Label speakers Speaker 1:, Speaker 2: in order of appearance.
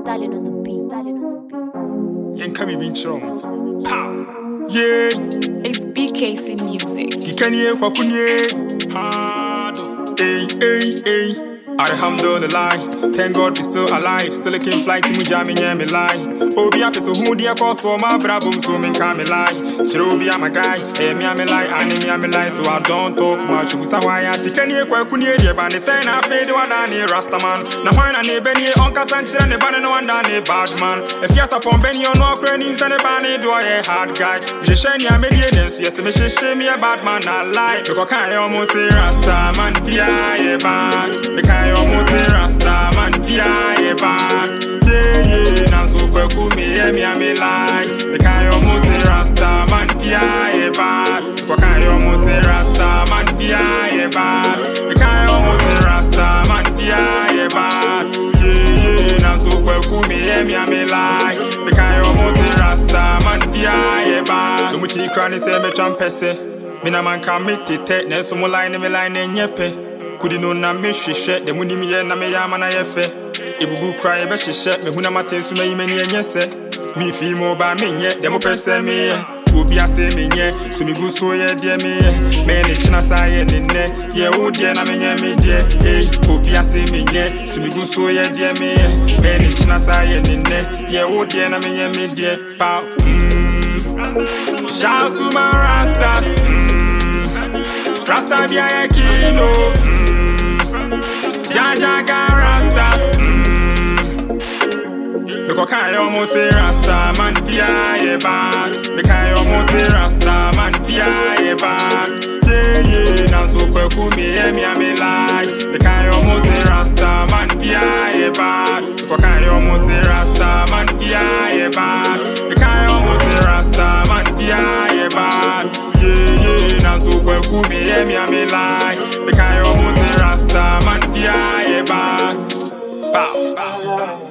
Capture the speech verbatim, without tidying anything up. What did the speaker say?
Speaker 1: Stallion on the beat.
Speaker 2: Yanka me bin chom. Pow. Yeah.
Speaker 3: It's B K C Music.
Speaker 2: Sikanye kwa kunye. Hard. Hey, hey, hey. Alhamdulillah, thank God we still alive. Still looking flight to Mujami, yeah, me lie. Obi up is a hoodie, a cost for my brabum, so me can me lie. Shirobi, I'm a guy, hey, me, I'm a lie, and me, I'm a lie, so I don't talk much. Who's a why I see Kanye, Kwakunia, but they say I fade one down here, Rastaman. Now, when I need Benny, Uncle Sanchez, and the banner, no one down here, bad man. If you're upon Benny or no crannies and the banner, do I a hard guy? Shani, I'm a median, yes, me, she, me, a bad man, I lie. Because I almost say Rastaman, yeah, yeah, bad. I almost say Rasta man, yeah, yeah, bad. Yeah, yeah, now so quick, me, yeah, me, I'm a lie. The guy almost say Rasta man, yeah, yeah, bad. What I almost say Rasta man, yeah, yeah, bad. The guy almost say Rasta man, yeah, yeah, bad. Yeah, yeah, now so quick, me, yeah, me, I'm a lie. The guy almost say Rasta man, yeah, yeah, bad. The muchi cranny say me trumpese. Me na man can meet it, neso mo line me line en yepe. Kudi no na me hwehwe de muni me ye na me ya mana ye fe ebubu cry be hwehwe me huna matensu me mani enye se mi fi mo ba me nye de mo pese me ye obi ase me nye so mi gu so ye de me ye me ne china sa ye ne ne ye wo de na me nye me de eh obi ase me nye so mi gu so ye de me ye me ne china sa ye ne ne ye wo de na me nye me de pa mm. Shout to my rastas mm. Rasta be a kilo mm. Jaja got rastas mm. Because I almost say Rasta man be a bad. Because I almost say Rasta man be a bad. Yeah, yeah, now so quick me, yeah, me, I'm a lie. Because I almost say Rasta man be a bad. Because I almost say Rasta man be a bad. Because I almost say Rasta man be a bad. Yeah, yeah, now so quick me, yeah, me, I'm a lie. Because I almost say Rasta man be a bad. Bow, bow, bow.